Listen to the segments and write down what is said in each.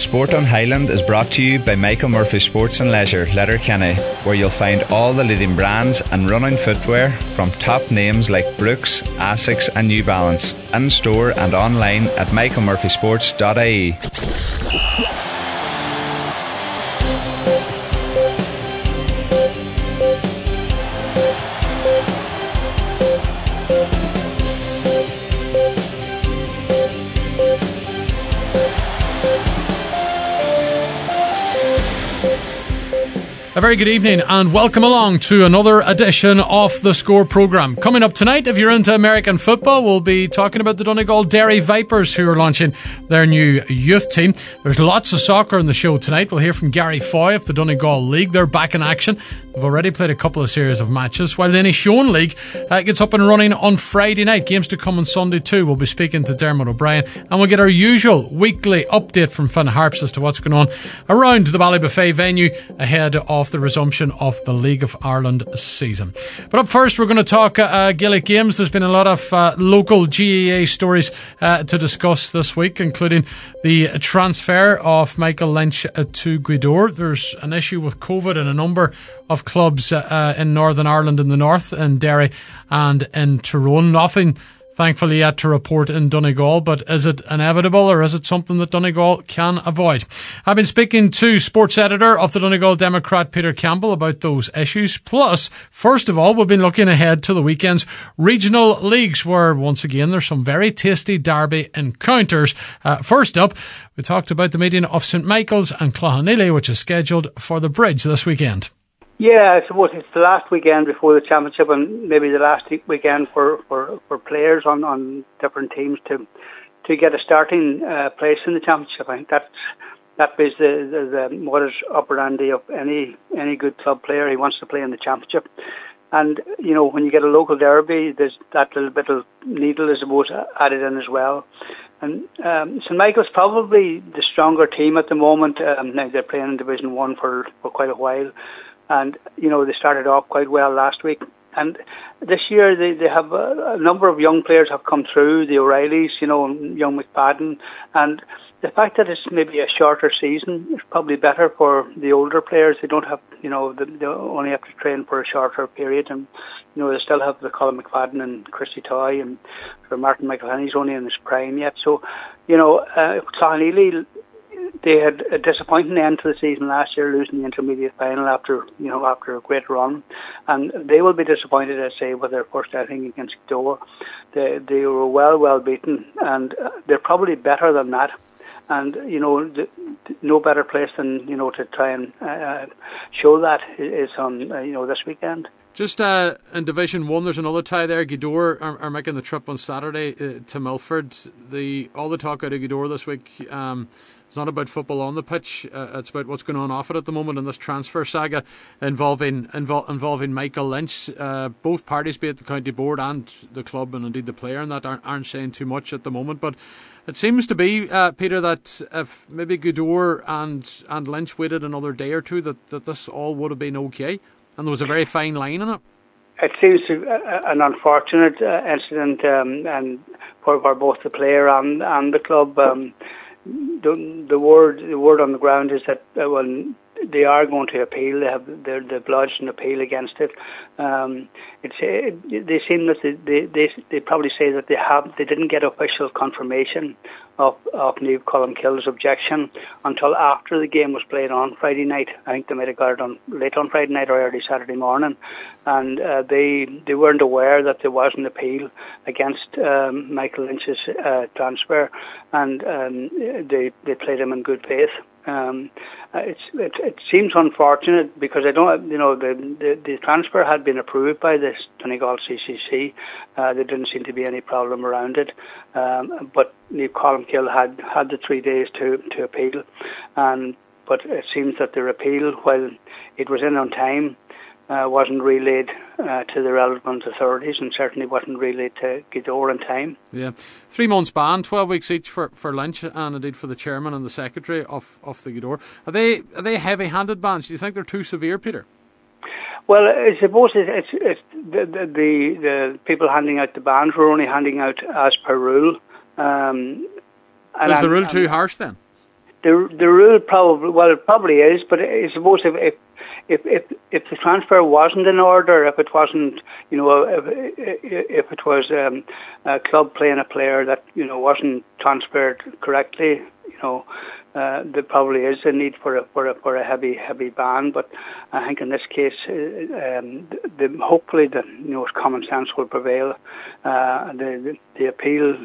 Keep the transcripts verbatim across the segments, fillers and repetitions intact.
Sport on Highland is brought to you by Michael Murphy Sports and Leisure, Letterkenny, where you'll find all the leading brands and running footwear from top names like Brooks, Asics and New Balance, in store and online at michael murphy sports dot I E. A very good evening and welcome along to another edition of the Score programme. Coming up tonight, if you're into American football, we'll be talking about the Donegal Dairy Vipers, who are launching their new youth team. There's lots of soccer on the show tonight. We'll hear from Gary Foy of the Donegal League. They're back in action. They've already played a couple of series of matches, while the Inishowen League uh, gets up and running on Friday night. Games to come on Sunday too. We'll be speaking to Dermot O'Brien and we'll get our usual weekly update from Finn Harps as to what's going on around the Ballybuffet venue ahead of the resumption of the League of Ireland season. But up first, we're going to talk uh, Gaelic games. There's been a lot of uh, local G A A stories uh, to discuss this week, including the transfer of Michael Lynch uh, to Gweedore. There's an issue with COVID in a number of clubs uh, in Northern Ireland in the north, in Derry and in Tyrone. Nothing thankfully yet to report in Donegal, but is it inevitable or is it something that Donegal can avoid? I've been speaking to sports editor of the Donegal Democrat, Peter Campbell, about those issues. Plus, first of all, we've been looking ahead to the weekend's regional leagues, where once again there's some very tasty derby encounters. Uh, first up, we talked about the meeting of St Michael's and Cloughaneely, which is scheduled for the Bridge this weekend. Yeah, I suppose it's the last weekend before the championship, and maybe the last weekend for, for, for players on, on different teams to to get a starting uh, place in the championship. I think that's that is the, the, the modus operandi of any any good club player. He wants to play in the championship, and you know, when you get a local derby, there's that little bit of needle, I suppose, added in as well. And um, St Michael's probably the stronger team at the moment. Um, now they're playing in Division One for, for quite a while. And, you know, they started off quite well last week. And this year they, they have a, a number of young players have come through, the O'Reillys, you know, young McFadden. And the fact that it's maybe a shorter season is probably better for the older players. They don't have, you know, they, they only have to train for a shorter period. And, you know, they still have the Colin McFadden and Christy Toy, and for Martin McElhenney's only in his prime yet. So, you know, uh, Cloughaneely, they had a disappointing end to the season last year, losing the intermediate final after, you know, after a great run, and they will be disappointed, I say, with their first outing against Gweedore. They they were well, well beaten, and they're probably better than that. And you know, the, no better place than you know to try and uh, show that is on uh, you know this weekend. Just uh, in Division One, there's another tie there. Gweedore are, are making the trip on Saturday uh, to Milford. The all the talk out of Gweedore this week. Um, It's not about football on the pitch. Uh, it's about what's going on off it at the moment in this transfer saga involving invol- involving Michael Lynch. Uh, both parties, be it the county board and the club, and indeed the player, and that aren't, aren't saying too much at the moment. But it seems to be, uh, Peter, that if maybe Gweedore and and Lynch waited another day or two, that, that this all would have been okay, and there was a very fine line in it. It seems to be an unfortunate uh, incident, um, and for, for both the player and and the club. Um, The, the word the word on the ground is that uh, well, they are going to appeal. They have they're, they've lodged an appeal against it. Um, it's it, they seem that they, they they probably say that they have they didn't get official confirmation of of Niamh Colmkill's objection until after the game was played on Friday night. I think they might have got it on late on Friday night or early Saturday morning, and uh, they they weren't aware that there was an appeal against um, Michael Lynch's uh, transfer, and um, they they played him in good faith. Um, it's, it, it seems unfortunate because I don't, you know, the, the, the transfer had been approved by this Donegal C C C. Uh, there didn't seem to be any problem around it. Um, but Niamh Colmkill had, had the three days to, to appeal. And, but it seems that their appeal, while it was in on time, Uh, wasn't relayed uh, to the relevant authorities, and certainly wasn't relayed to Gweedore in time. Yeah, three months ban, twelve weeks each for, for Lynch, and indeed for the chairman and the secretary of, of the Gweedore. Are they are they heavy-handed bans? Do you think they're too severe, Peter? Well, I suppose it's, it's, it's the, the, the the people handing out the bans were only handing out as per rule. Um, and Is the I'm, rule I'm, too harsh then? the the rule probably well it probably is, but I suppose if if if if, if the transfer wasn't in order, if it wasn't, you know, if, if it was um, a club playing a player that, you know, wasn't transferred correctly, you know, uh, there probably is a need for a for a for a heavy heavy ban. But I think in this case, uh, um, the, the, hopefully the you know common sense will prevail. Uh, the, the the appeal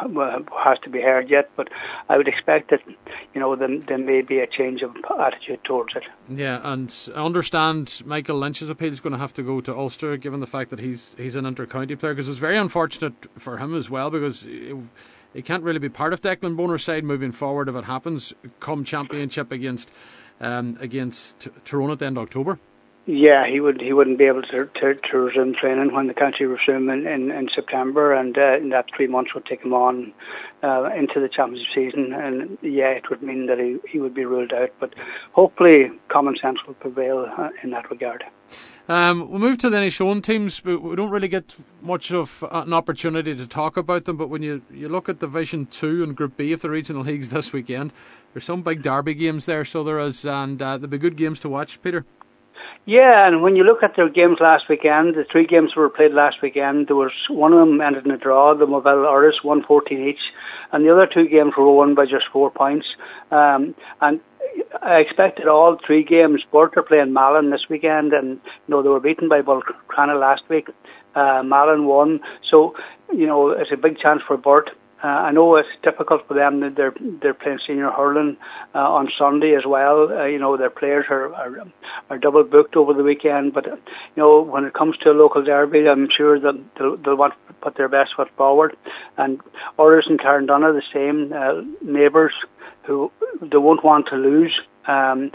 has to be heard yet, but I would expect that, you know, there, there may be a change of attitude towards it. Yeah, and I understand Michael Lynch's appeal is going to have to go to Ulster, given the fact that he's he's an inter-county player, because it's very unfortunate for him as well, because it, it can't really be part of Declan Bonner's side moving forward if it happens come championship against um, against Tyrone at the end of October. Yeah, he would. He wouldn't be able to to, to resume training when the county resume in, in, in September, and uh, that three months would take him on uh, into the championship season. And yeah, it would mean that he, he would be ruled out. But hopefully, common sense will prevail uh, in that regard. Um, we'll move to the Inishowen teams, but we don't really get much of an opportunity to talk about them. But when you, you look at Division Two and Group B of the regional leagues this weekend, there's some big derby games there. So there is, and uh, there'll be good games to watch, Peter. Yeah, and when you look at their games last weekend, the three games that were played last weekend, there was one of them ended in a draw, the Moville Oris, one fourteen each, and the other two games were won by just four points. Um, and I expected all three games. Burt are playing Malin this weekend, and you know they were beaten by Balcrana last week. Uh, Malin won, so you know it's a big chance for Burt. Uh, I know it's difficult for them that they're they're playing senior hurling uh, on Sunday as well. Uh, you know their players are, are are double booked over the weekend, but uh, you know when it comes to a local derby, I'm sure that they'll, they'll want to put their best foot forward. And Oris and Carndonagh are the same uh, neighbours who they won't want to lose. Um,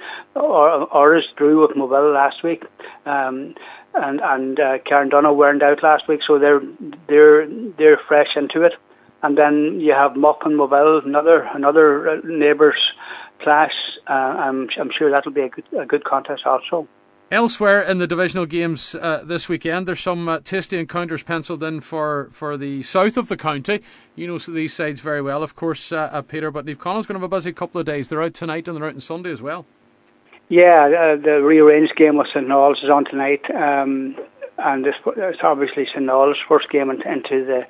Oris drew with Moville last week, um, and and uh, Carndonagh weren't out last week, so they're they're they're fresh into it. And then you have Muck and Moville, another another neighbours clash. Uh, I'm I'm sure that'll be a good a good contest also. Elsewhere in the divisional games uh, this weekend, there's some uh, tasty encounters penciled in for, for the south of the county. You know these sides very well, of course, uh, uh, Peter. But Naomh Conaill is going to have a busy couple of days. They're out tonight and they're out on Sunday as well. Yeah, uh, the rearranged game with St Noel's is on tonight, um, and this, it's obviously St Noel's first game into the.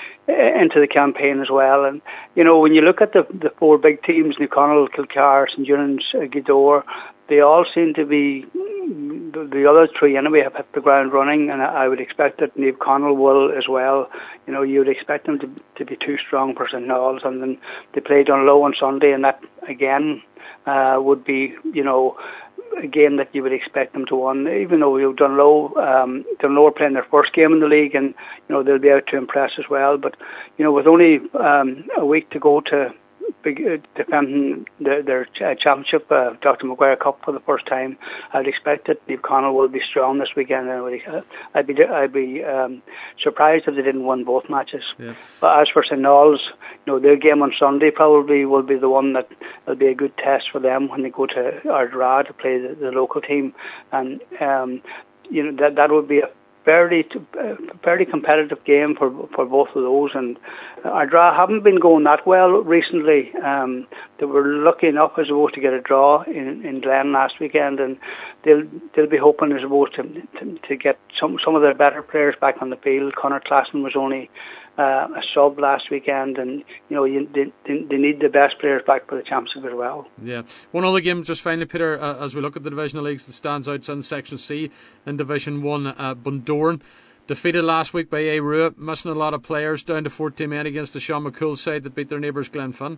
into the campaign as well. And you know when you look at the the four big teams, Naomh Conaill, Kilcar, St Eunan's, uh, Gweedore, they all seem to be the, the other three anyway have hit the ground running, and I, I would expect that Naomh Conaill will as well. You know you would expect them to to be too strong for St Noel's, and then they play Dunlow on Sunday, and that again uh, would be you know a game that you would expect them to win, even though you know, Dunlow, um, Dunlow are playing their first game in the league, and you know they'll be out to impress as well. But you know, with only um, a week to go to big, uh, defending their, their championship, uh, Doctor Maguire Cup for the first time, I'd expect that Naomh Conaill will be strong this weekend. And I'd be I'd be um, surprised if they didn't win both matches. Yeah. But as for St Noel's, you know, their game on Sunday probably will be the one that will be a good test for them when they go to Ardra to play the, the local team, and um, you know that that would be a fairly uh, fairly competitive game for for both of those. And Ardra haven't been going that well recently. Um, they were lucky enough, I suppose, to get a draw in, in Glen last weekend, and they'll they'll be hoping, I suppose, to to, to get some some of their better players back on the field. Conor Classen was only Uh, a sub last weekend, and you know you, they, they need the best players back for the championship as well. Yeah, one other game just finally, Peter, uh, as we look at the divisional leagues that stands out in Section C in Division One. uh, Bundoran defeated last week by A. Rua, missing a lot of players, down to fourteen men against the Sean McCool side that beat their neighbours Glenfin.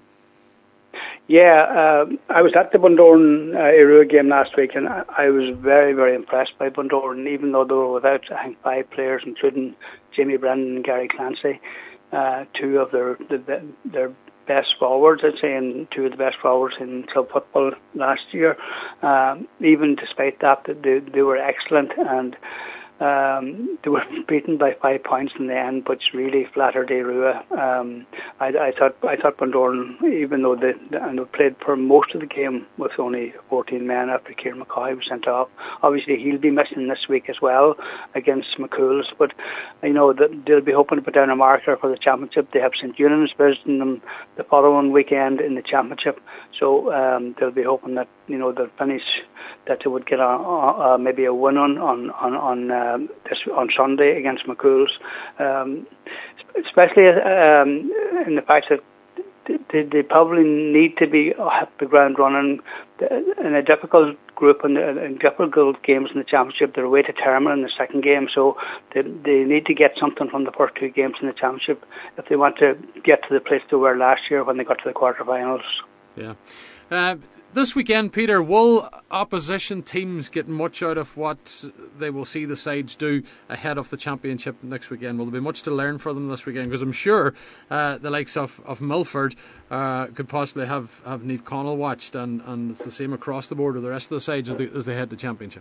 Yeah, uh, I was at the Bundoran uh, Irua game last week, and I, I was very, very impressed by Bundoran, even though they were without, I think, five players, including Jamie Brennan and Gary Clancy, uh, two of their the, their best forwards, I'd say, and two of the best forwards in club football last year. Um, even despite that, they, they were excellent, and Um, they were beaten by five points in the end, but it's really flatter de Rua. Um, I, I thought I thought Bundoran, even though they, they played for most of the game with only fourteen men after Kieran McCoy was sent off. Obviously, he'll be missing this week as well against McCool's. But you know that they'll be hoping to put down a marker for the championship. They have Saint Eunan's visiting them the following weekend in the championship, so um, they'll be hoping that you know they'll finish. That they would get a, a, a maybe a win on on on on, um, this, on Sunday against McCool's, um, especially um, in the fact that they, they probably need to be hit the ground running in a difficult group and in difficult games in the championship. They're away to Termon in the second game, so they they need to get something from the first two games in the championship if they want to get to the place they were last year when they got to the quarterfinals. Yeah. Uh, this weekend, Peter, will opposition teams get much out of what they will see the sides do ahead of the championship next weekend? Will there be much to learn for them this weekend? Because I'm sure uh, the likes of, of Milford uh, could possibly have, have Niamh Connell watched, and, and it's the same across the board with the rest of the sides as they, as they head to the championship.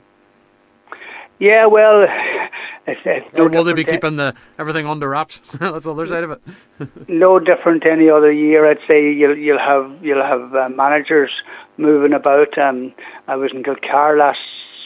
Yeah, well... It's, it's no or will they be to, keeping the everything under wraps? That's the other side of it. No different to any other year. I'd say you'll you'll have you'll have uh, managers moving about. Um, I was in Kilcar last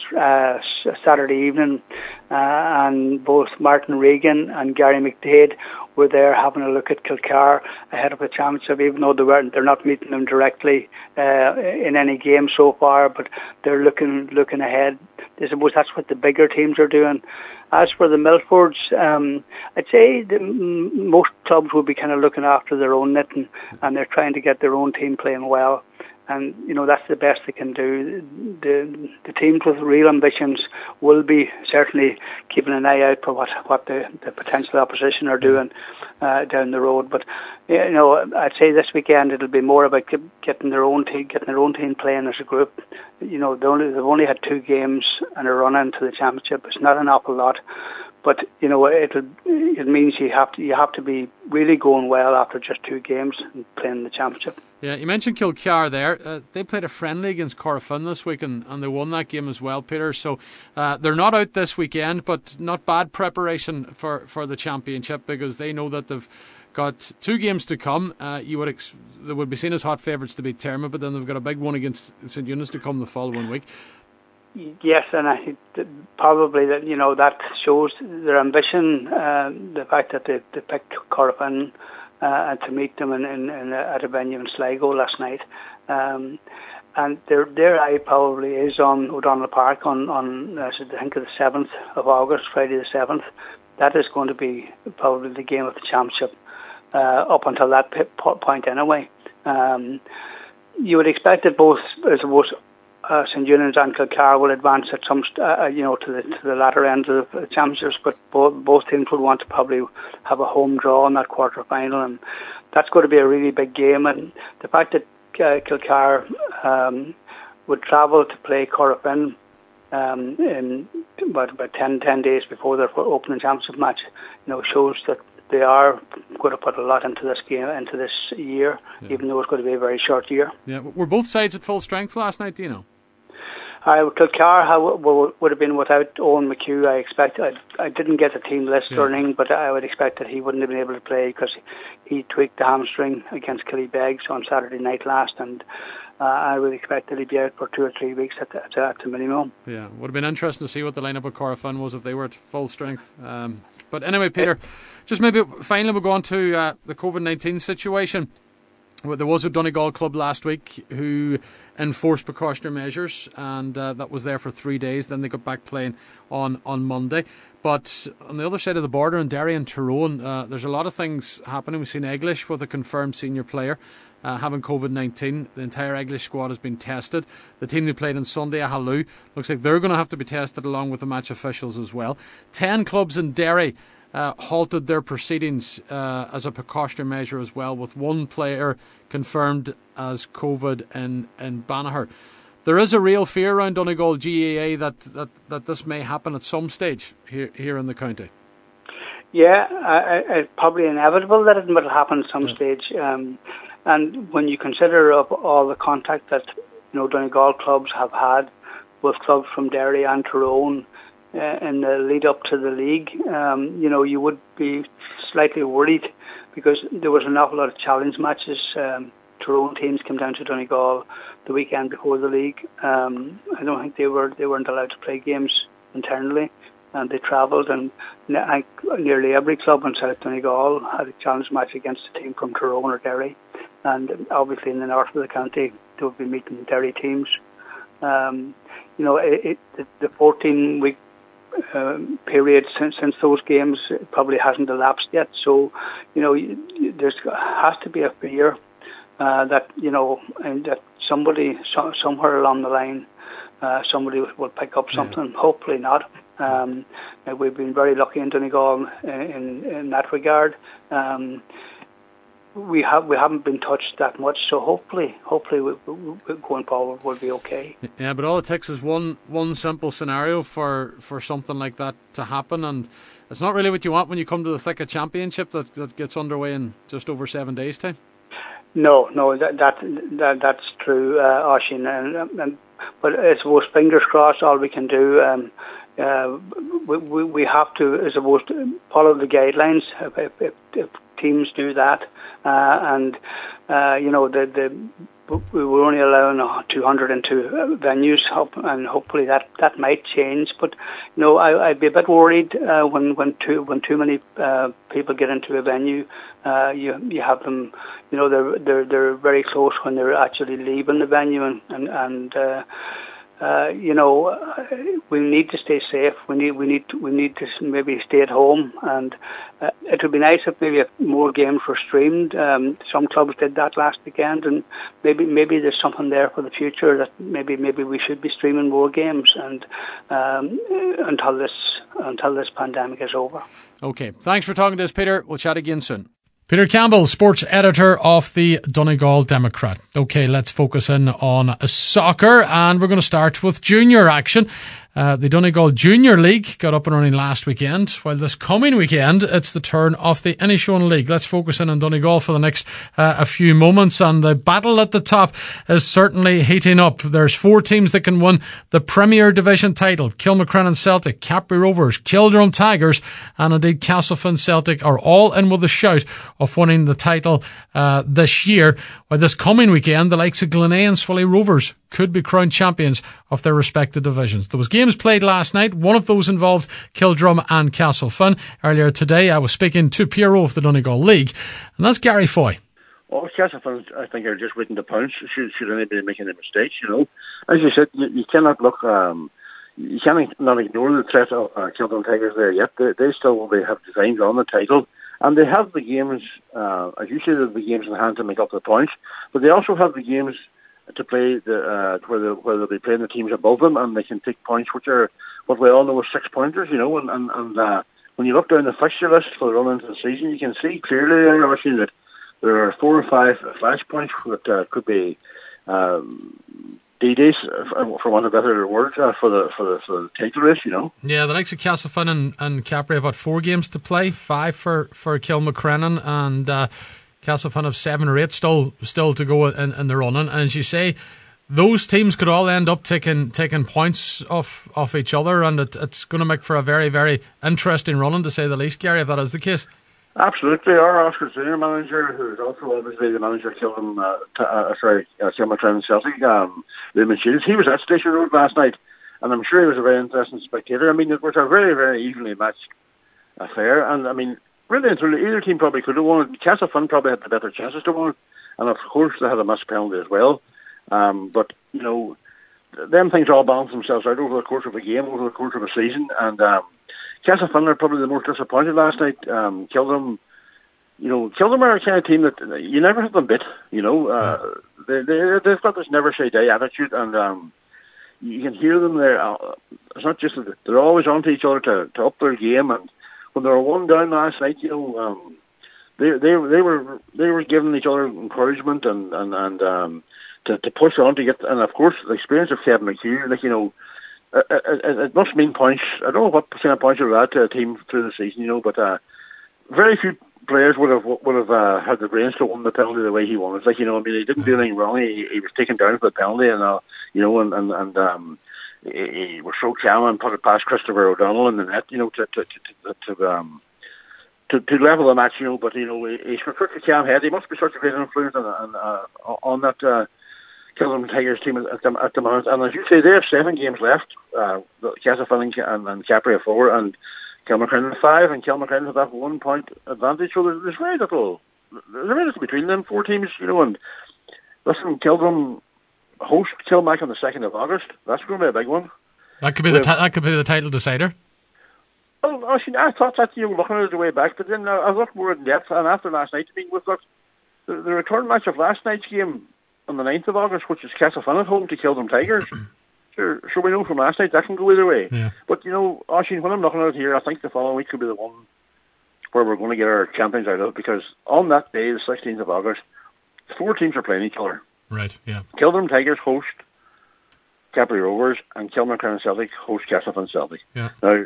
uh, Saturday evening, uh, and both Martin Regan and Gary McDade were there having a look at Kilcar ahead of the championship. Even though they weren't, they're not meeting them directly uh, in any game so far, but they're looking looking ahead. I suppose that's what the bigger teams are doing. As for the Milfords, um, I'd say the, m- most clubs will be kind of looking after their own knitting, and they're trying to get their own team playing well. And, you know, that's the best they can do. The the teams with real ambitions will be certainly keeping an eye out for what, what the, the potential opposition are doing uh, down the road. But, you know, I'd say this weekend it'll be more about getting their own team, getting their own team playing as a group. You know, they only, they've only had two games and a run into the championship. It's not an awful lot. But you know, it it means you have to you have to be really going well after just two games and playing the championship. Yeah, you mentioned Kilcar there. Uh, they played a friendly against Corofin this week, and, and they won that game as well, Peter. So uh, they're not out this weekend, but not bad preparation for, for the championship, because they know that they've got two games to come. Uh, you would ex- they would be seen as hot favourites to beat Terma, but then they've got a big one against Saint Eunice to come the following week. Yes, and I think that probably that you know that shows their ambition. Uh, the fact that they, they picked Corofin uh, and to meet them in, in, in at a venue in Sligo last night, um, and their their eye probably is on O'Donnell Park on on uh, I think the seventh of August, Friday the seventh. That is going to be probably the game of the championship uh, up until that point anyway. Um, you would expect that both as was. Uh, Saint Eunan's and Kilcar will advance at some, uh, you know, to the to the latter end of the championships. But both both teams would want to probably have a home draw in that quarter final, and that's going to be a really big game. And the fact that uh, Kilcar um, would travel to play Corofin um, in about about ten, ten days before their opening championship match, you know, shows that they are going to put a lot into this game, into this year, yeah. Even though it's going to be a very short year. Yeah, were both sides at full strength last night? Do you know? I Kilcar would have been without Owen McHugh. I expect I, I didn't get a team list yeah. or anything, but I would expect that he wouldn't have been able to play because he tweaked the hamstring against Killybegs on Saturday night last, and uh, I would expect that he'd be out for two or three weeks at the, at the, at the minimum. Yeah, would have been interesting to see what the lineup of Corofin was if they were at full strength. Um, but anyway, Peter, it, just maybe finally we'll go on to uh, the COVID nineteen situation. Well, there was a Donegal club last week who enforced precautionary measures, and uh, that was there for three days. Then they got back playing on, on Monday. But on the other side of the border in Derry and Tyrone, uh, there's a lot of things happening. We've seen Eglish with a confirmed senior player uh, having COVID nineteen. The entire Eglish squad has been tested. The team they played on Sunday, Ahalou, looks like they're going to have to be tested along with the match officials as well. Ten clubs in Derry Uh, halted their proceedings uh, as a precautionary measure as well, with one player confirmed as COVID in, in Banagher. There is a real fear around Donegal G A A that, that, that this may happen at some stage here here in the county. Yeah, I, I, it's probably inevitable that it will happen at some yeah. stage. Um, and when you consider of all the contact that you know Donegal clubs have had with clubs from Derry and Tyrone, uh, in the lead up to the league, um, you know, you would be slightly worried because there was an awful lot of challenge matches. Um, Tyrone teams came down to Donegal the weekend before the league. Um, I don't think they were they weren't allowed to play games internally, and they travelled, and I, nearly every club in South Donegal had a challenge match against a team from Tyrone or Derry, and obviously in the north of the county they would be meeting Derry teams. Um, you know, it, it, the fourteen week uh, period since since those games probably hasn't elapsed yet. So, you know, there has to be a fear uh, that you know, and that somebody so, somewhere along the line, uh, somebody will pick up something. Yeah. Hopefully not. Um, we've been very lucky in Donegal in in, in that regard. Um, We have we haven't been touched that much, so hopefully, hopefully, we, we, going forward, we'll be okay. Yeah, but all it takes is one one simple scenario for, for something like that to happen, and it's not really what you want when you come to the thick of championship that, that gets underway in just over seven days' time. No, no, that that, that that's true, uh, Oisín, and, and but I suppose fingers crossed. All we can do. Um, Uh, we, we we have to, I suppose, follow the guidelines. If, if, if teams do that, uh, and uh, you know, the the we were only allowing two hundred two venues, and hopefully that, that might change. But you know, I, I'd be a bit worried uh, when when too when too many uh, people get into a venue. Uh, you you have them, you know, they're they're they're very close when they're actually leaving the venue, and and and. Uh, Uh, you know, we need to stay safe. We need, we need, to, we need to maybe stay at home, and uh, it would be nice if maybe more games were streamed. Um, some clubs did that last weekend, and maybe, maybe there's something there for the future that maybe, maybe we should be streaming more games, and um, until this, until this pandemic is over. Okay, thanks for talking to us, Peter. We'll chat again soon. Peter Campbell, sports editor of the Donegal Democrat. Okay, let's focus in on soccer, and we're going to start with junior action. Uh, the Donegal Junior League got up and running last weekend, while this coming weekend it's the turn of the Inishowen League. Let's focus in on Donegal for the next uh, a few moments, and the battle at the top is certainly heating up. There's four teams that can win the Premier Division title: Kilmacrennan Celtic, Capri Rovers, Kildrum Tigers, and indeed Castlefin Celtic are all in with a shout of winning the title uh, this year. While this coming weekend, the likes of Glenay and Swilly Rovers could be crowned champions of their respective divisions. There was games played last night. One of those involved Kildrum and Castlefin. Earlier today, I was speaking to Piero of the Donegal League, and that's Gary Foy. Well, Castlefin, I think, are just waiting to pounce. Should, should anybody make any mistakes, you know? As you said, you, you cannot look, um, you cannot not ignore the threat of uh, Kildrum Tigers there yet. They, they still will be, have designs on the title. And they have the games, uh, as you say, they have the games in hand to make up the points, but they also have the games to play the uh, where, they, where they'll be playing the teams above them, and they can take points, which are what we all know are six pointers, you know. And, and, and uh, when you look down the fixture list for the run into the season, you can see clearly that there are four or five flash points that uh, could be um, D-days, for want of a better word, uh, for the for the for the title race, you know. Yeah, the likes of Castlefin and, and Capri have got four games to play, five for for Kilmacrennan, and uh, Castlefin have seven or eight still still to go in, in the running. And as you say, those teams could all end up taking taking points off off each other, and it, it's going to make for a very very interesting running, to say the least, Gary, if that is the case. Absolutely. Our Oscar Senior manager, who is also obviously the manager of Kildrum, uh, t- uh, sorry, uh, Kilmacrennan Celtic, um, Raymond Shields, he was at Station Road last night, and I'm sure he was a very interesting spectator. I mean, it was a very, very evenly matched affair, and I mean, really and truly, either team probably could have won it. Castlefin probably had the better chances to win it, and of course they had a missed penalty as well. Um, but, you know, them things all balance themselves out over the course of a game, over the course of a season, and um, Castlefin are probably the most disappointed last night. Um, Kildrum, you know, Kildrum are a kind of team that you never have them bit. You know, uh, they, they, they've got this never say die attitude, and um, you can hear them there. Uh, it's not just that they're always on to each other to, to up their game. And when they were one down last night, you know, um, they they they were they were giving each other encouragement and and and um, to to push on to get. And of course, the experience of Kevin McHugh, like you know. It, it, it must mean points. I don't know what percent of points are that to a team through the season, you know, but uh, very few players would have would have uh, had the brains to win the penalty the way he won. It's like, you know, I mean, he didn't do anything wrong. He, he was taken down for the penalty, and uh, you know, and and, and um, he, he was so calm and put it past Christopher O'Donnell in the net, you know, to to to, to, to um. To, to level the match, you know, but you know he's got such a calm head. He must be such a great influence on on, uh, on that uh, Kilburn Tigers team at the, at the moment. And as you say, they have seven games left. Uh, Castlefin and, and Capri have four, and Kilmacrennan have five, and Kilmacrennan have that one point advantage. So there's, there's very little, there's very little between them four teams, you know. And listen, Kilburn host Kilmac on the second of August. That's going to be a big one. That could be the t- that could be the title decider. Well, actually, I thought that, you know, looking at it the way back, but then I looked more in depth, and after last night, I mean, we've got the, the return match of last night's game on the ninth of August, which is Castlefin at home to Kilburn Tigers. Sure, sure, we know from last night that can go either way. Yeah. But, you know, actually, when I'm looking at it here, I think the following week could be the one where we're going to get our champions out of it, because on that day, the sixteenth of August, four teams are playing each other. Right, yeah. Kilburn Tigers host Capri Rovers, and Kilmacrennan Celtic host Castlefin Celtic. Yeah. Now,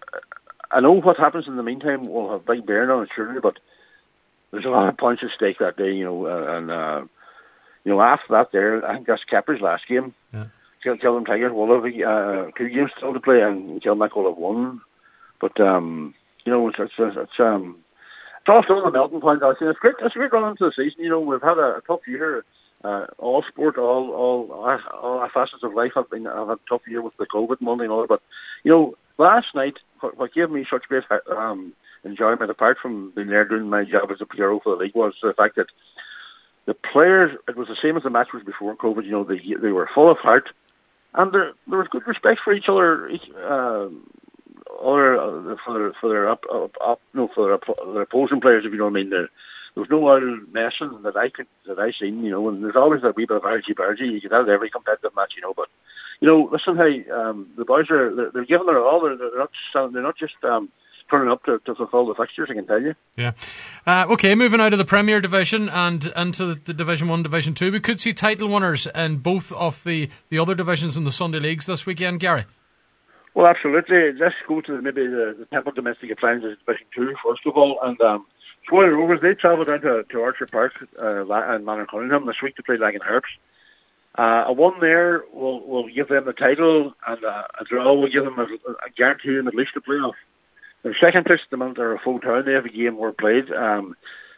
I know what happens in the meantime will have big bearing on it, surely, but there's a lot of points at stake that day, you know, uh, and, uh, you know, after that there, I think that's Capri's last game. Yeah. Kilburn Tigers will have uh, two games still to play, and Kilmac will have one. But, um, you know, it's, it's, it's, um, it's all still on the melting point. It's great, it's a great run into the season. You know, we've had a, a tough year. Uh, all sport, all, all, all, all facets of life have been, have had a tough year with the COVID and all that, but, you know, last night, what gave me such great um, enjoyment, apart from being there doing my job as a P R O for the league, was the fact that the players, it was the same as the match was before COVID, you know, they they were full of heart, and there, there was good respect for each other, each, uh, other, uh, for their, for their, up, up, up, no, for their, their opposing players, if you know what I mean. There, there was no wild messing that I could, that I seen, you know, and there's always a wee bit of argy-bargy, you get out of every competitive match, you know, but you know, listen, hey, um, the boys are, they're, they're giving their all. They're, they're not they're not just um, turning up to, to fulfill the fixtures, I can tell you. Yeah. Uh, okay, moving out of the Premier Division and into the Division one, Division two, we could see title winners in both of the, the other divisions in the Sunday Leagues this weekend, Gary. Well, absolutely. Let's go to maybe the, the Temple Domestic Appliances Division two, first of all. And um, Swallow Rovers, they travelled down to, to Archer Park uh, and Manor Cunningham this week to play Lagan Harps. Uh, a one there will will give them the title, and uh, a draw will give them a, a guarantee them at least a playoff. The second place at the moment are a full town. They have a game more played. Um,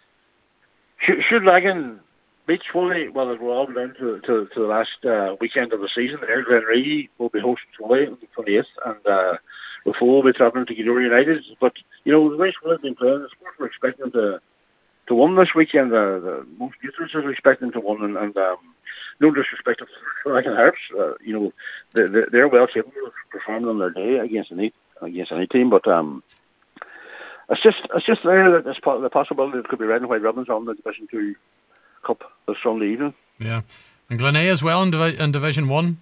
should, should Lagan beat Swoley, well, it will all go down to, to, to the last uh, weekend of the season. There, Glenree will be hosting Swoley on the twenty-eighth, and uh, Rafo will be travelling to Gilroy United. But, you know, the way Swoley's been playing, the sport we're expecting them to, to win this weekend. Uh, the most neutrals are expecting them to win, and, and um, no disrespect to Lagan Harps, uh, you know, they're, they're well capable of performing on their day against any against any team. But um, it's just it's just there that there's the possibility that it could be red and white ribbons on the Division Two Cup this Sunday evening. Yeah, and Glenay as well in, Divi- in Division One.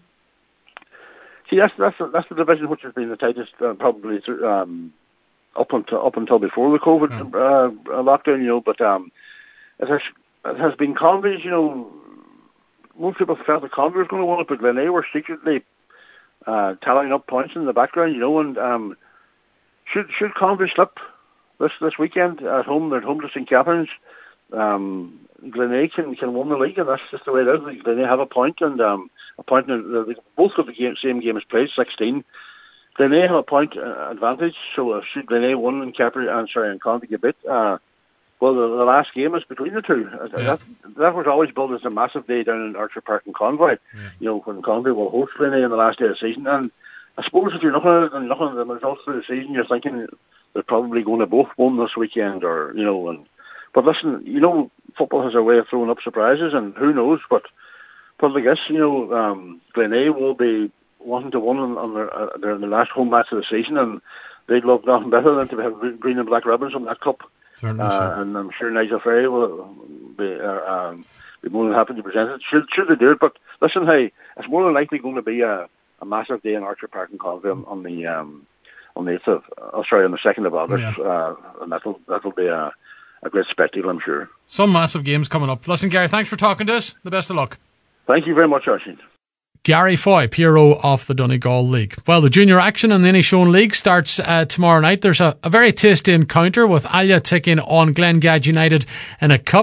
See, that's that's that's the division which has been the tightest, uh, probably um, up until up until before the COVID yeah. uh, lockdown, you know. But um, it has it has been Conveys, you know. Most people felt that Convery was going to win it, but Glenay were secretly uh, tallying up points in the background, you know. And um, should should Convery slip this this weekend at home, they're at home to Saint Catherine's. Um, Glenay can can win the league, and that's just the way it is. Glenay have a point, and um, a point. In the, both of the game, same game is played, sixteen. Glenay have a point uh, advantage, so uh, should Glenay win and Capri, and sorry, and Convery get bit. Uh, Well, the, the last game is between the two. Yeah. That that was always billed as a massive day down in Archer Park in Convoy. Yeah. You know, when Convoy will host Glenay on the last day of the season. And I suppose if you're looking at it and looking at the results of the season, you're thinking they're probably going to both win this weekend, or you know. And but listen, you know, football has a way of throwing up surprises, and who knows? But but I guess you know, um, Glenay will be wanting to win on, on their, uh, their their last home match of the season, and they'd love nothing better than to have green and black ribbons on that cup. Uh, so. And I'm sure Nigel Ferry will be, uh, um, be more than happy to present it. Should, should they do it? But listen, hey, it's more than likely going to be a, a massive day in Archer Park in Convoy on, on the um, on the eighth of, oh, sorry, on the second of August, yeah. uh, and that'll that'll be a, a great spectacle, I'm sure. Some massive games coming up. Listen, Gary, thanks for talking to us. The best of luck. Thank you very much, Archie. Gary Foy, P R O of the Donegal League. Well, the junior action in the Inishowen League starts uh, tomorrow night. There's a, a very tasty encounter with Alya taking on Glengad United in a cup.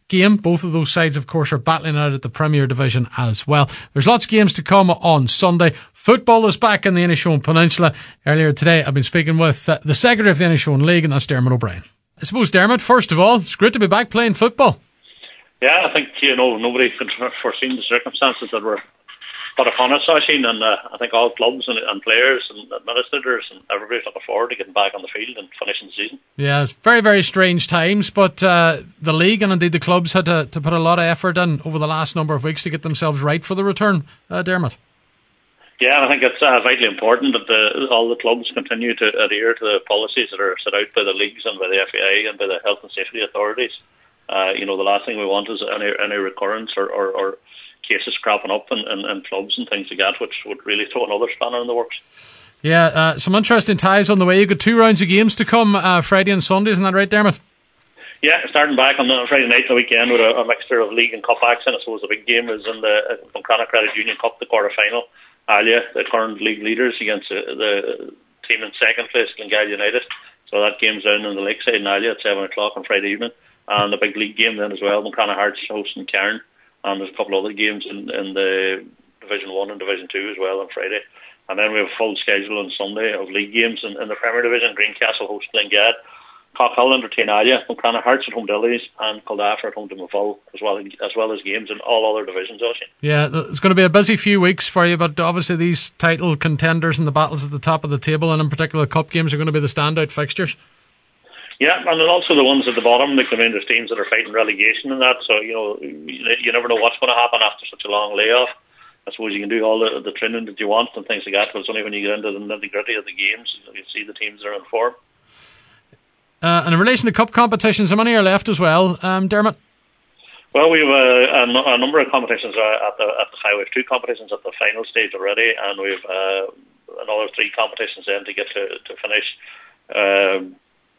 game. Both of those sides, of course, are battling out at the Premier Division as well. There's lots of games to come on Sunday. Football is back in the Inishowen Peninsula. Earlier today, I've been speaking with uh, the Secretary of the Inishowen League, and that's Dermot O'Brien. I suppose, Dermot, first of all, it's great to be back playing football. Yeah, I think, you know, nobody could have foreseen the circumstances that were put upon us, Oisín, and uh, I think all clubs and, and players and administrators and everybody's looking forward to getting back on the field and finishing the season. Yeah, it's very, very strange times, but uh, the league and indeed the clubs had to, to put a lot of effort in over the last number of weeks to get themselves right for the return, uh, Dermot. Yeah, I think it's uh, vitally important that the, all the clubs continue to adhere to the policies that are set out by the leagues and by the F A I and by the health and safety authorities. Uh, you know, the last thing we want is any, any recurrence or, or, or cases cropping up in, in, in clubs and things like that, which would really throw another spanner in the works. Yeah, uh, some interesting ties on the way. You've got two rounds of games to come, uh, Friday and Sunday, isn't that right, Dermot? Yeah, starting back on the Friday night and the weekend with a, a mixture of league and cup action. I suppose the big game is in the Buncrana Credit Union Cup, the quarter-final. Alia, the current league leaders, against the, the team in second place, Glengyle United. So that game's down in the Lakeside in Alia at seven o'clock on Friday evening. And the big league game then as well, Buncrana Hearts hosting Cairn. And there's a couple of other games in, in the Division one and Division two as well on Friday. And then we have a full schedule on Sunday of league games in, in the Premier Division. Greencastle host Glengad, Cockhill entertain Alia, Buncrana Hearts at home to Illies, and Kildaffer at home to Mavul, as well as well as games in all other divisions also. Yeah, it's going to be a busy few weeks for you, but obviously these title contenders and the battles at the top of the table, and in particular cup games, are going to be the standout fixtures. Yeah, and then also the ones at the bottom, like the main teams that are fighting relegation and that. So, you know, you, you never know what's going to happen after such a long layoff. I suppose you can do all the, the training that you want and things like that, but it's only when you get into the nitty-gritty of the games you see the teams that are in form. Uh, and in relation to cup competitions, how many are left as well, um, Dermot? Well, we have a, a, a number of competitions uh, at the at the Highway two competitions at the final stage already, and we have uh, another three competitions then to get to, to finish. Um,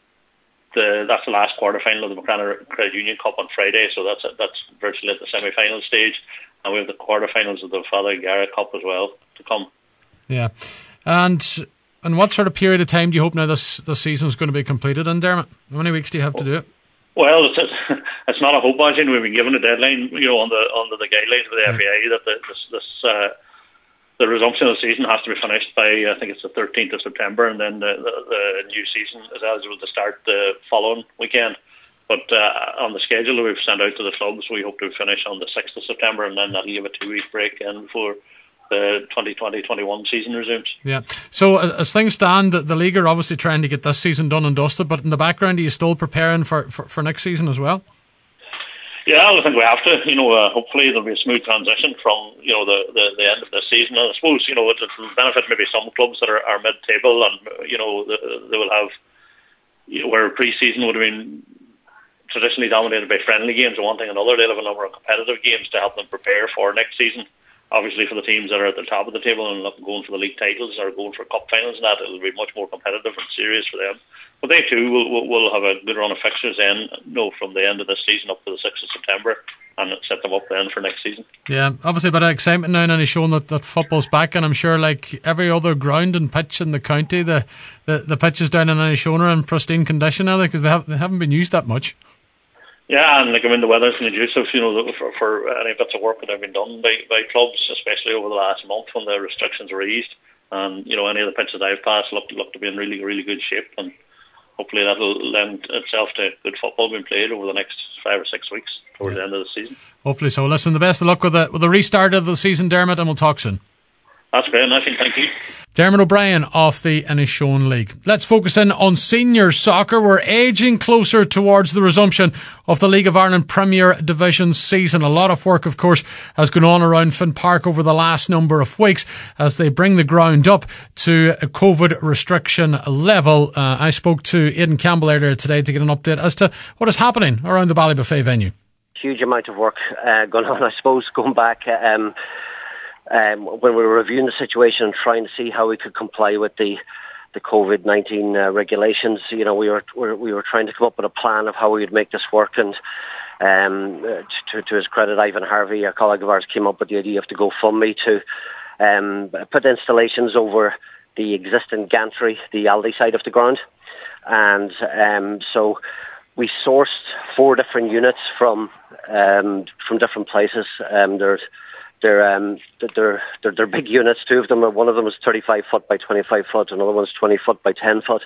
The, that's the last quarter final of the Buncrana Credit Union Cup on Friday, so that's that's virtually at the semi final stage, and we have the quarter finals of the Father Garrett Cup as well to come. Yeah, and and what sort of period of time do you hope now this this season is going to be completed in, Dermot? How many weeks do you have to do it? Well, it's it's not a hope, Oisín. We've been given a deadline, you know, on the under the guidelines of the yeah. F A I that the, this this. Uh, The resumption of the season has to be finished by, I think it's the thirteenth of September, and then the, the, the new season is eligible to start the following weekend. But uh, on the schedule we've sent out to the clubs, we hope to finish on the sixth of September, and then that'll give a two-week break in before the twenty twenty twenty-one season resumes. Yeah. So as things stand, the, the league are obviously trying to get this season done and dusted, but in the background, are you still preparing for, for, for next season as well? Yeah, I think we have to. You know, uh, hopefully there'll be a smooth transition from, you know, the, the, the end of the season. And I suppose, you know, it will benefit maybe some clubs that are, are mid-table, and, you know, the, they will have, you know, where pre-season would have been traditionally dominated by friendly games or one thing or another, they'll have a number of competitive games to help them prepare for next season. Obviously, for the teams that are at the top of the table and going for the league titles or going for cup finals and that, it'll be much more competitive and serious for them. But they too will, will, will have a good run of fixtures then, you know, from the end of this season up to the sixth of September, and set them up then for next season. Yeah, obviously a bit of excitement now, and it's shown that, that football's back, and I'm sure like every other ground and pitch in the county, the the, the pitches down in Inishowen are in pristine condition now, because they, have, they haven't been used that much. Yeah, and like I mean, the weather's been conducive, you know, for, for any bits of work that have been done by, by clubs, especially over the last month when the restrictions were eased. And, you know, any of the pitches I've passed look, look to be in really, really good shape, and hopefully that'll lend itself to good football being played over the next five or six weeks towards yeah. the end of the season. Hopefully so. Listen, the best of luck with the, with the restart of the season, Dermot, and we'll talk soon. That's great, nothing. Thank you. Dermot O'Brien of the Inishowen League. Let's focus in on senior soccer. We're edging closer towards the resumption of the League of Ireland Premier Division season. A lot of work, of course, has gone on around Finn Park over the last number of weeks as they bring the ground up to a COVID restriction level. Uh, I spoke to Aidan Campbell earlier today to get an update as to what is happening around the Ballybuffet venue. Huge amount of work uh, going on, I suppose, going back um Um, when we were reviewing the situation and trying to see how we could comply with the the COVID nineteen uh, regulations, you know, we were, we were trying to come up with a plan of how we would make this work. And um, to, to his credit, Ivan Harvey, a colleague of ours, came up with the idea of the GoFundMe to um, put installations over the existing gantry, the Aldi side of the ground. And um, so we sourced four different units from um, from different places. Um, they're they're, um, they're they're they're big units. Two of them are. One of them is thirty-five foot by twenty-five foot. Another one's twenty foot by ten foot.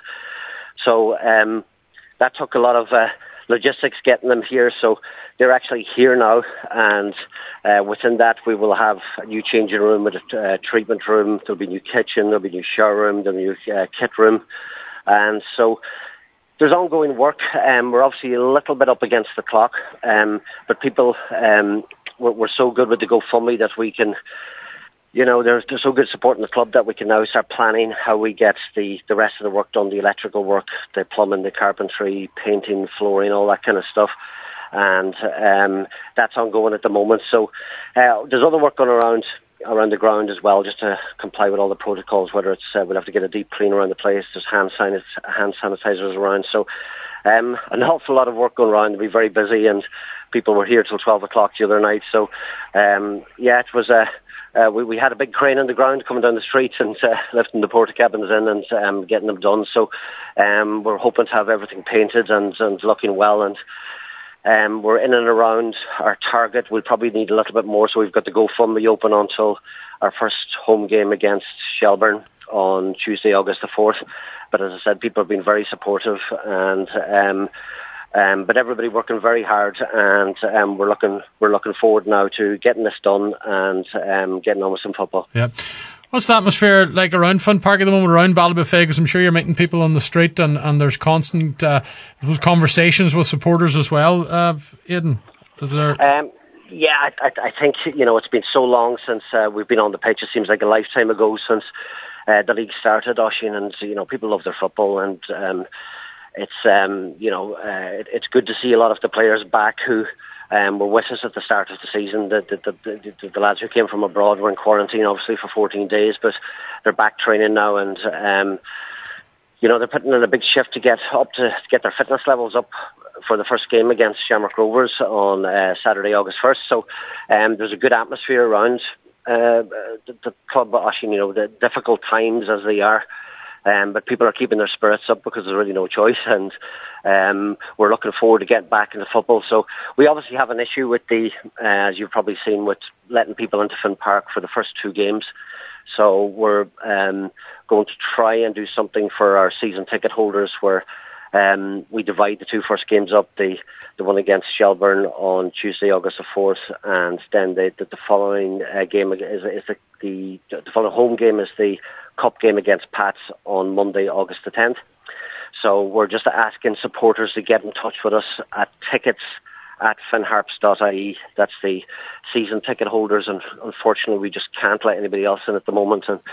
So um, that took a lot of uh, logistics getting them here. So they're actually here now, and uh, within that we will have a new changing room with a uh, treatment room. There'll be a new kitchen. There'll be a new shower room. There'll be a new uh, kit room, and so. There's ongoing work. Um, we're obviously a little bit up against the clock, um, but people, um, we're, we're so good with the GoFundMe that we can, you know, there's, there's so good support in the club that we can now start planning how we get the, the rest of the work done, the electrical work, the plumbing, the carpentry, painting, flooring, all that kind of stuff. And um, that's ongoing at the moment. So uh, there's other work going around around the ground as well, just to comply with all the protocols, whether it's uh, we'll have to get a deep clean around the place, there's hand, sanit- hand sanitizers around, so um, an awful lot of work going around. We'll be very busy, and people were here till twelve o'clock the other night, so um, yeah, it was a uh, uh, we, we had a big crane on the ground coming down the street and uh, lifting the porta cabins in and um, getting them done, so um, we're hoping to have everything painted and, and looking well, and Um, we're in and around our target. We'll probably need a little bit more, so we've got the GoFundMe open until our first home game against Shelburne on Tuesday, August the fourth. But as I said, people have been very supportive, and um, um, but everybody working very hard, and um, we're looking we're looking forward now to getting this done and um, getting on with some football. Yeah. What's the atmosphere like around Finn Park at the moment, around Ballybofey? Because I'm sure you're meeting people on the street, and, and there's constant uh, conversations with supporters as well. Uh, Aidan, is there? Um, yeah, I, I think, you know, it's been so long since uh, we've been on the pitch. It seems like a lifetime ago since uh, the league started, Oisín, and you know, people love their football, and um, it's um, you know, uh, it, it's good to see a lot of the players back who. Um, were with us at the start of the season. The, the, the, the, the lads who came from abroad were in quarantine, obviously, for fourteen days, but they're back training now, and um, you know, they're putting in a big shift to get up to, to get their fitness levels up for the first game against Shamrock Rovers on uh, Saturday, August first. So um, there's a good atmosphere around uh, the, the club, Oisín, you know, the difficult times as they are. Um, but people are keeping their spirits up because there's really no choice, and um, we're looking forward to getting back into football. So we obviously have an issue with the, uh, as you've probably seen, with letting people into Finn Park for the first two games. So we're um, going to try and do something for our season ticket holders where um, we divide the two first games up, the, the one against Shelburne on Tuesday, August the fourth, and then the, the, the following uh, game is, is the, the, the following home game is the Cup game against Pats on Monday, August the tenth. So we're just asking supporters to get in touch with us at tickets at finharps dot I E. That's the season ticket holders, and unfortunately we just can't let anybody else in at the moment. And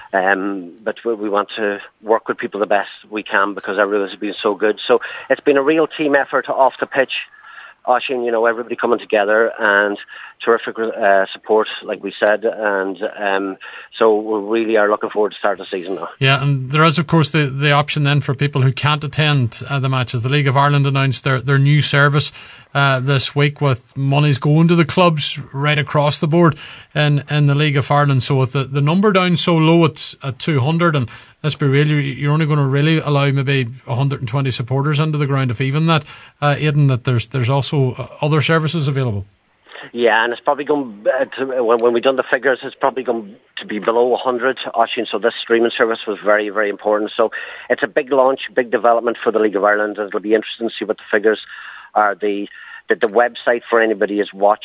um, but we, we want to work with people the best we can because everybody's been so good. So it's been a real team effort off the pitch. Oisín, you know, everybody coming together and terrific uh, support, like we said, and um, so we really are looking forward to start the season now. Yeah, and there is, of course, the, the option then for people who can't attend uh, the matches. The League of Ireland announced their, their new service uh, this week with monies going to the clubs right across the board in, in the League of Ireland. So with the, the number down so low at, at two hundred, and let's be real, you're only going to really allow maybe one hundred twenty supporters into the ground, if even that, uh, Aidan, that there's there's also other services available. Yeah, and it's probably going uh, to, when, when we've done the figures, it's probably going to be below one hundred, Oisín, so this streaming service was very, very important. So it's a big launch, big development for the League of Ireland, and it'll be interesting to see what the figures are. The the, the website for anybody is watch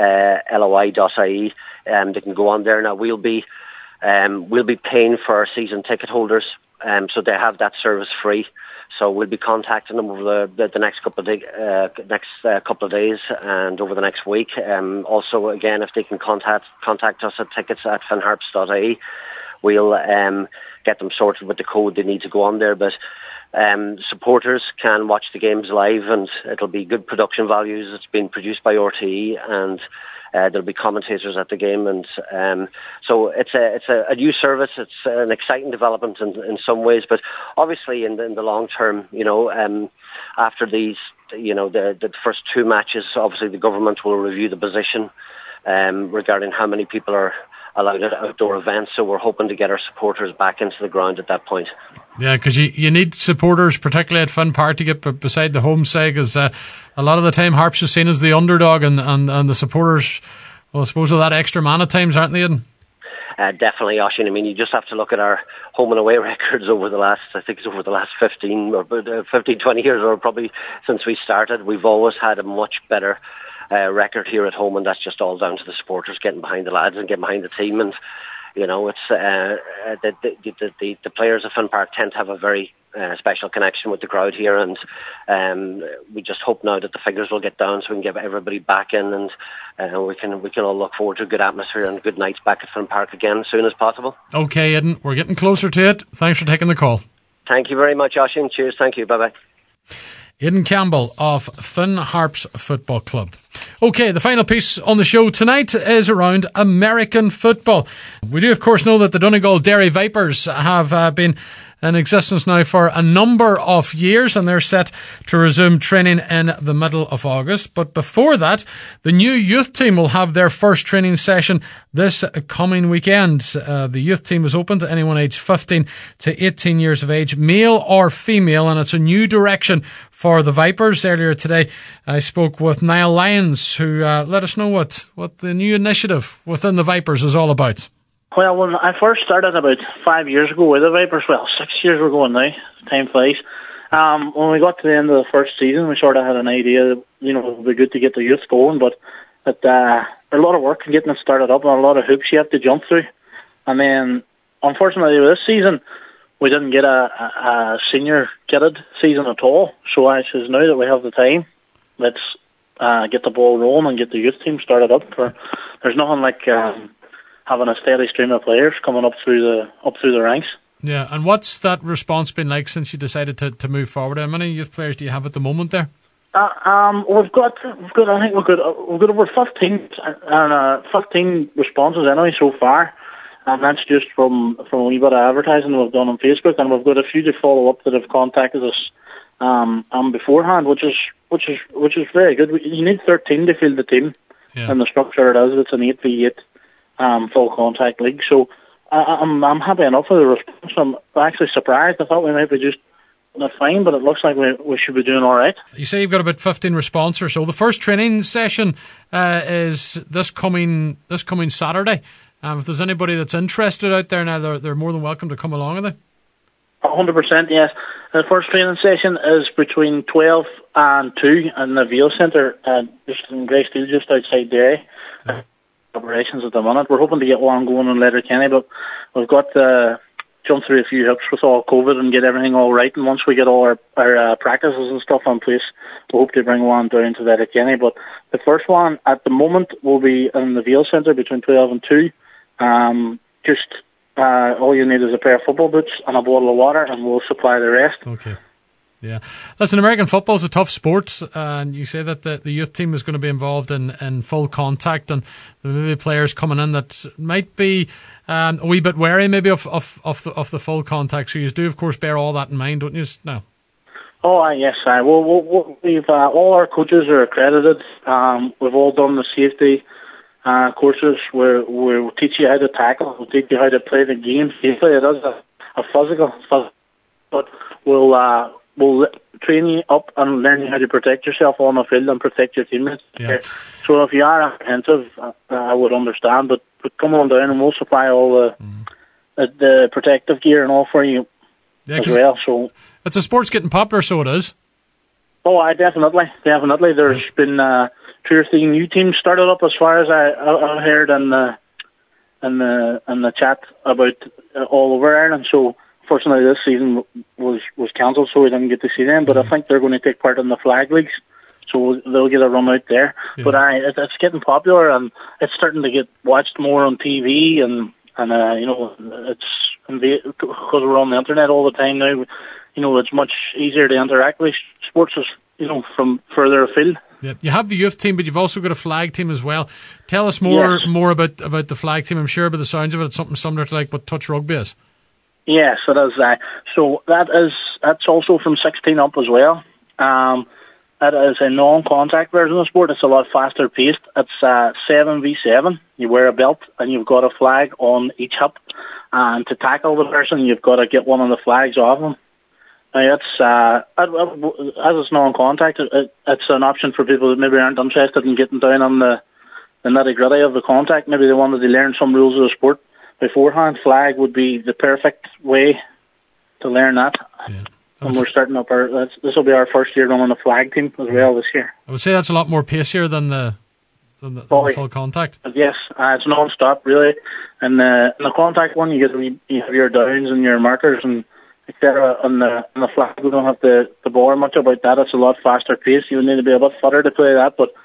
loi dot I E, and um, they can go on there. Now, we'll be um, we'll be paying for our season ticket holders, um, so they have that service free. So we'll be contacting them over the, the, the next couple of day, uh, next uh, couple of days and over the next week. Um, also, again, if they can contact contact us at tickets at finharps dot I E, we'll um, get them sorted with the code they need to go on there. But um, supporters can watch the games live, and it'll be good production values. It's been produced by R T E, and Uh, there'll be commentators at the game, and um, so it's a it's a, a new service. It's an exciting development in, in some ways, but obviously in the, in the long term, you know, um, after these, you know, the the first two matches, obviously the government will review the position um, regarding how many people are allowed outdoor events. So we're hoping to get our supporters back into the ground at that point. Yeah, because you, you need supporters, particularly at Finn Park, to get b- beside the home side, because uh, a lot of the time Harps is seen as the underdog, and, and, and the supporters, well, I suppose, are that extra man at times, aren't they, Aidan? Uh, definitely, Oisin. I mean, you just have to look at our home and away records over the last, I think it's over the last fifteen or uh, fifteen, twenty years, or probably since we started. We've always had a much better uh, record here at home, and that's just all down to the supporters getting behind the lads and getting behind the team. And you know, it's uh, the, the, the the players of Finn Park tend to have a very uh, special connection with the crowd here, and um, we just hope now that the figures will get down so we can get everybody back in, and uh, we can we can all look forward to a good atmosphere and good nights back at Finn Park again as soon as possible. Okay, Aidan, we're getting closer to it. Thanks for taking the call. Thank you very much, Oisin. Cheers. Thank you. Bye bye. Aidan Campbell of Finn Harps Football Club. Okay, the final piece on the show tonight is around American football. We do, of course, know that the Donegal Dairy Vipers have uh, been in existence now for a number of years, and they're set to resume training in the middle of August. But before that, the new youth team will have their first training session this coming weekend. Uh, the youth team is open to anyone aged fifteen to eighteen years of age, male or female, and it's a new direction for the Vipers. Earlier today, I spoke with Niall Lyons, who uh, let us know what, what the new initiative within the Vipers is all about. Well, when I first started about five years ago with the Vipers, well, six years we're going now, time flies. Um, when we got to the end of the first season, we sort of had an idea, you know, it would be good to get the youth going, but it, uh, a lot of work in getting it started up and a lot of hoops you have to jump through. And then, unfortunately, this season, we didn't get a, a, a senior kitted season at all. So I says, now that we have the time, let's uh, get the ball rolling and get the youth team started up. For There's nothing like Um, having a steady stream of players coming up through the up through the ranks. Yeah, and what's that response been like since you decided to, to move forward? How many youth players do you have at the moment there? Uh, um, we've got we've got I think we've got we've got over fifteen and uh, fifteen responses anyway so far, and that's just from from a wee bit of advertising we've done on Facebook, and we've got a few to follow up that have contacted us um, um beforehand, which is which is which is very good. You need thirteen to fill the team, yeah. And the structure it is, it's an eight v eight. Um, full contact league, so I, I'm I'm happy enough with the response. I'm actually surprised. I thought we might be just not fine, but it looks like we we should be doing all right. You say you've got about fifteen responses. So the first training session uh, is this coming this coming Saturday. Um, if there's anybody that's interested out there now, they're they're more than welcome to come along with it. one hundred percent, yes. The first training session is between twelve and two in the Vail Centre, uh, just in Greysteel, just outside Derry. Yeah. Operations at the minute. We're hoping to get one going in Letterkenny, but we've got to uh, jump through a few hoops with all COVID and get everything all right. And once we get all our, our uh, practices and stuff in place, we hope to bring one down to Letterkenny. But the first one at the moment will be in the Vail Centre between twelve and two. Um, just uh, all you need is a pair of football boots and a bottle of water, and we'll supply the rest. Okay. Yeah. Listen, American football is a tough sport, and you say that the, the youth team is going to be involved in, in full contact, and there may be players coming in that might be um, a wee bit wary maybe of, of, of, the, of the full contact. So you do, of course, bear all that in mind, don't you? No. Oh, uh, yes. Uh, well, we'll, we've uh, all our coaches are accredited. Um, we've all done the safety uh, courses where we'll teach you how to tackle, we'll teach you how to play the game safely. It is a, a physical, physical, but we'll... Uh, We'll train you up and learn you how to protect yourself on the field and protect your teammates. Yeah. So if you are apprehensive, uh, I would understand, but, but come on down and we'll supply all the mm. the, the protective gear and all for you yeah, as well. So it's a sport's getting popular, so it is. Oh, I definitely, definitely. There's yeah. been uh, two or three new teams started up, as far as I, I, I heard in the in the in the chat about uh, all over Ireland. So. Fortunately, this season was was cancelled, so we didn't get to see them. But I think they're going to take part in the flag leagues, so they'll get a run out there. Yeah. But I, it, it's getting popular, and it's starting to get watched more on T V, and and uh, you know, it's because we're on the internet all the time now. You know, it's much easier to interact with sports, you know, from further afield. Yeah. You have the youth team, but you've also got a flag team as well. Tell us more yes. more about about the flag team. I'm sure by the sounds of it, it's something similar to like what touch rugby is. Yes, it is. Uh, so that is that's also from sixteen up as well. Um, It is a non-contact version of sport. It's a lot faster paced. It's uh, seven v seven. You wear a belt and you've got a flag on each hip. And to tackle the person, you've got to get one of the flags off them. Now, it's, uh, as it's non-contact, it, it's an option for people that maybe aren't interested in getting down on the, the nitty-gritty of the contact. Maybe they wanted to learn some rules of the sport beforehand. Flag would be the perfect way to learn that. Yeah. And we're starting up our, this will be our first year running a flag team as well this year. I would say that's a lot more pacier than the, than the, than the full contact. Yes, uh, it's non-stop really. And the, in the contact one, you get you have your downs and your markers and et cetera. On the, on the flag, we don't have to, to bore much about that. It's a lot faster pace. You need to be a bit fitter to play that, but,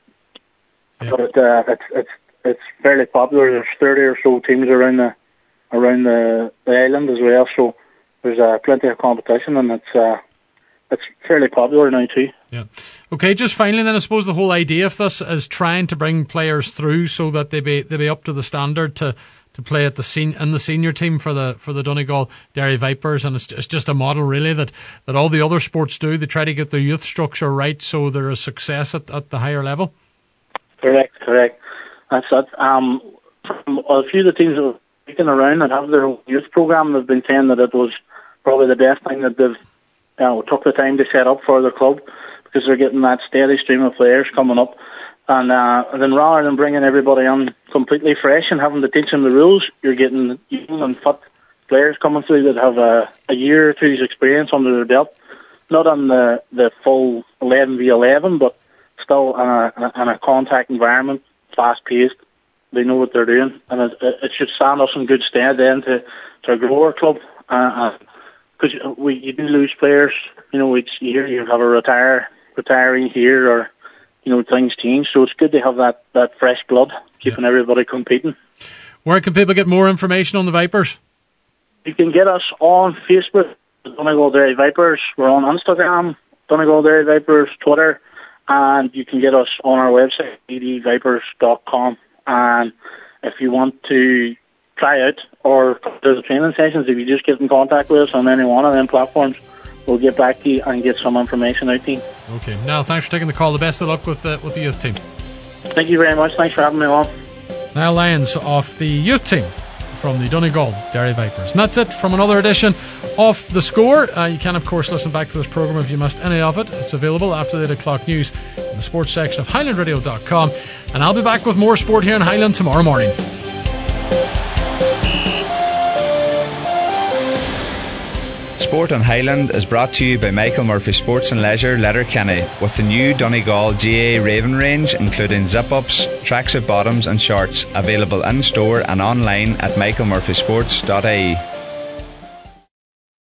yeah. but it, uh, it's, it's, it's fairly popular. There's thirty or so teams around the, around the, the island as well, so there's uh, plenty of competition, and it's uh, it's fairly popular now too. Yeah. Okay. Just finally, then, I suppose the whole idea of this is trying to bring players through so that they be they be up to the standard to, to play at the sen- in the senior team for the for the Donegal Derry Vipers, and it's, it's just a model really that, that all the other sports do. They try to get their youth structure right so there is success at, at the higher level. Correct. Correct. That's it. Um, from a few of the teams that have taken around and have their own youth program, they've been saying that it was probably the best thing that they've you know, took the time to set up for their club, because they're getting that steady stream of players coming up. And, uh, and then rather than bringing everybody on completely fresh and having to teach them the rules, you're getting young and fit players coming through that have a, a year or two's experience under their belt. Not on the, the full eleven v eleven, but still in a, in a contact environment, fast-paced. They know what they're doing. And it, it should stand us in good stead then to, to grow our club. Uh, Because we you do lose players, you know, each year. You have a retire retiree here, or you know, things change. So it's good to have that, that fresh blood, keeping yeah. everybody competing. Where can people get more information on the Vipers? You can get us on Facebook, Donegal Derry Vipers. We're on Instagram, Donegal Derry Vipers, Twitter, and you can get us on our website, d d vipers dot com. And if you want to try out or do the training sessions, if you just get in contact with us on any one of them platforms, we'll get back to you and get some information out to you. Okay. Now, thanks for taking the call. The best of luck with the, with the youth team. Thank you very much. Thanks for having me on. Niall Lyons of the youth team from the Donegal Derry Vipers. And that's it from another edition of The Score. Uh, you can, of course, listen back to this programme if you missed any of it. It's available after the eight o'clock news in the sports section of highland radio dot com. And I'll be back with more sport here in Highland tomorrow morning. Sport on Highland is brought to you by Michael Murphy Sports and Leisure, Letterkenny, with the new Donegal G A Raven range, including zip-ups, tracksuit bottoms and shorts, available in store and online at michael murphy sports dot I E.